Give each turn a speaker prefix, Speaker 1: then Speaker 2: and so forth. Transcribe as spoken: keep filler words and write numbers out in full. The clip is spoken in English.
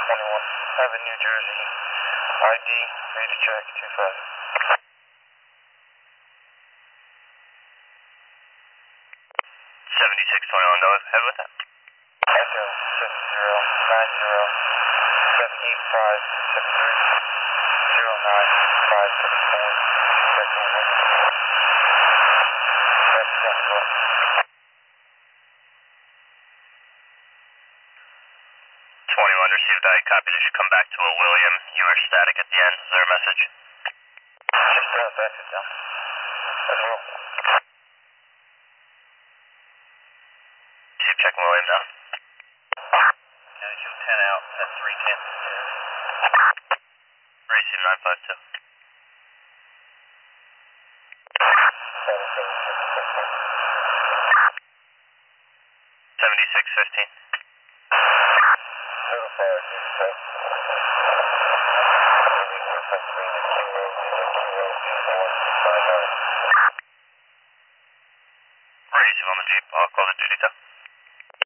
Speaker 1: twenty-one, Evan, New Jersey. I D, read a check, two five.
Speaker 2: seventy-six twenty-one, go ahead with that.
Speaker 1: Echo, seven zero, nine zero, seven eight five, six three, zero nine, five six four, check one. That's one.
Speaker 2: twenty-one, received that. Copy. This should come back to a William. You were static at the end. Is there a message?
Speaker 1: Just uh, back it down. As well.
Speaker 2: Keep checking William now.
Speaker 1: County two ten out, ten three Kansas City.
Speaker 2: Receive nine five two.
Speaker 1: seven seven six six six.
Speaker 2: seventy-six fifteen.
Speaker 1: Zero five zero six. Pennsylvania King Road, Kilo Kilo four six nine nine.
Speaker 2: Receive on the Jeep. I'll call the duty tow.